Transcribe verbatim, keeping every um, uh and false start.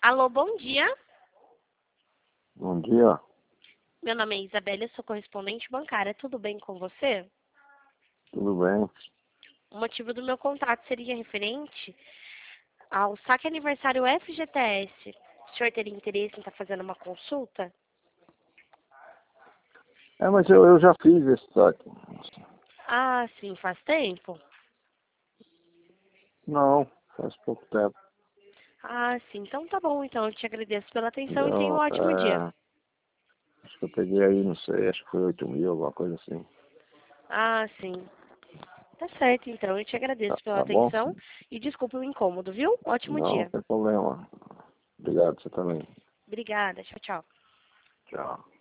Alô, bom dia. Bom dia. Meu nome é Isabela, eu sou correspondente bancária. Tudo bem com você? Tudo bem? O motivo do meu contato seria referente ao saque aniversário F G T S. O senhor teria interesse em estar fazendo uma consulta? É, mas eu, eu já fiz esse saque. Ah, sim, faz tempo? Não, faz pouco tempo. Ah, sim, então tá bom. Então eu te agradeço pela atenção e tenha um Eu, ótimo dia. é, acho que eu peguei aí, não sei, acho que foi oito mil, alguma coisa assim. Ah, sim. Tá certo, então. Eu te Tá, agradeço pela tá bom? atenção e desculpe o incômodo, viu? Ótimo Não, não dia. tem problema. Obrigado, você também. Obrigada. Tchau, tchau. Tchau.